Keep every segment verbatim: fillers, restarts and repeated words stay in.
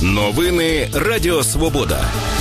Новини Радіо Свобода.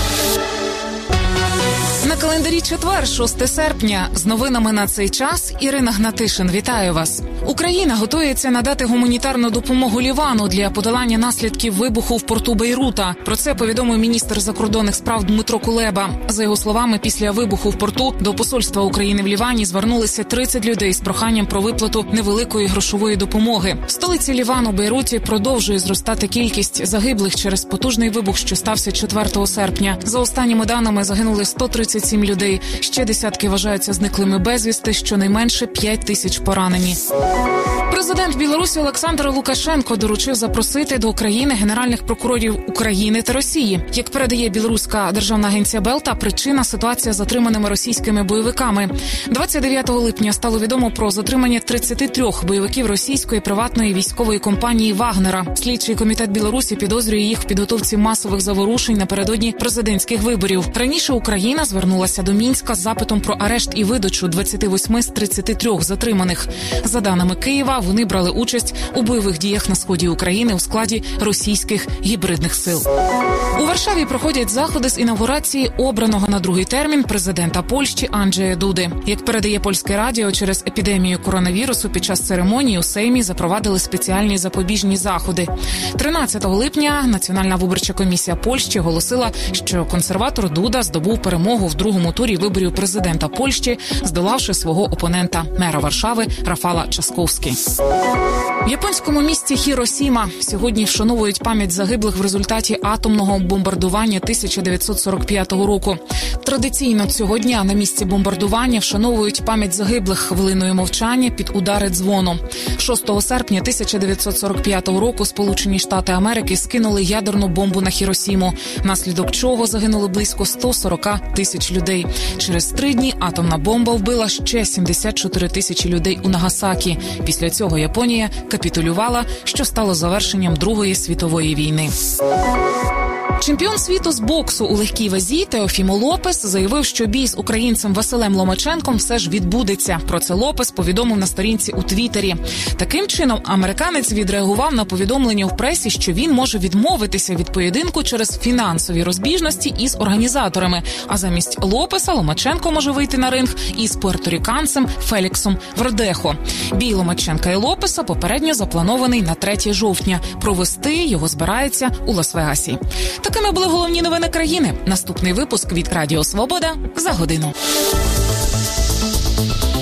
На календарі четвер, шостого серпня. З новинами на цей час Ірина Гнатишин. Вітаю вас. Україна готується надати гуманітарну допомогу Лівану для подолання наслідків вибуху в порту Бейрута. Про це повідомив міністр закордонних справ Дмитро Кулеба. За його словами, після вибуху в порту до посольства України в Лівані звернулися тридцять людей з проханням про виплату невеликої грошової допомоги. В столиці Лівану, Бейруті, продовжує зростати кількість загиблих через потужний вибух, що стався четвертого серпня. За останніми даними загинули сто тридцять сім людей. Ще десятки вважаються зниклими безвісти, щонайменше п'ять тисяч поранені. Президент Білорусі Олександр Лукашенко доручив запросити до України генеральних прокурорів України та Росії. Як передає білоруська державна агенція Белта, причина – ситуація з затриманими російськими бойовиками. двадцять дев'ятого липня стало відомо про затримання тридцяти трьох бойовиків російської приватної військової компанії «Вагнера». Слідчий комітет Білорусі підозрює їх в підготовці масових заворушень напередодні президентських виборів. Раніше Україна звернулася до Мінська з запитом про арешт і видачу двадцяти восьми з тридцяти трьох затриманих. За даними Києва, вони брали участь у бойових діях на сході України у складі російських гібридних сил. У Варшаві проходять заходи з інавгурації обраного на другий термін президента Польщі Анджея Дуди. Як передає польське радіо, через епідемію коронавірусу під час церемонії у Сеймі запровадили спеціальні запобіжні заходи. тринадцятого липня Національна виборча комісія Польщі оголосила, що консерватор Дуда здобув перемогу в другому турі виборів президента Польщі, здолавши свого опонента, мера Варшави Рафала Часковський. В японському місті Хіросіма сьогодні вшановують пам'ять загиблих в результаті атомного бомбардування тисяча дев'ятсот сорок п'ятого року. Традиційно цього дня на місці бомбардування вшановують пам'ять загиблих хвилиною мовчання під удари дзвону. шостого серпня тисяча дев'ятсот сорок п'ятого року Сполучені Штати Америки скинули ядерну бомбу на Хіросіму, внаслідок чого загинули близько сто сорок тисяч людей. Через три дні атомна бомба вбила ще сімдесят чотири тисячі людей у Нагасакі. Після цього Японія капітулювала, що стало завершенням Другої світової війни. Чемпіон світу з боксу у легкій вазі Теофімо Лопес заявив, що бій з українцем Василем Ломаченком все ж відбудеться. Про це Лопес повідомив на сторінці у Твіттері. Таким чином, американець відреагував на повідомлення в пресі, що він може відмовитися від поєдинку через фінансові розбіжності із організаторами. А замість Лопеса Ломаченко може вийти на ринг із пуерторіканцем Феліксом Вердехо. Бій Ломаченка і Лопеса попередньо запланований на третє жовтня. Провести його збирається у Лас-Вегасі. Такими були головні новини країни. Наступний випуск від Радіо Свобода за годину.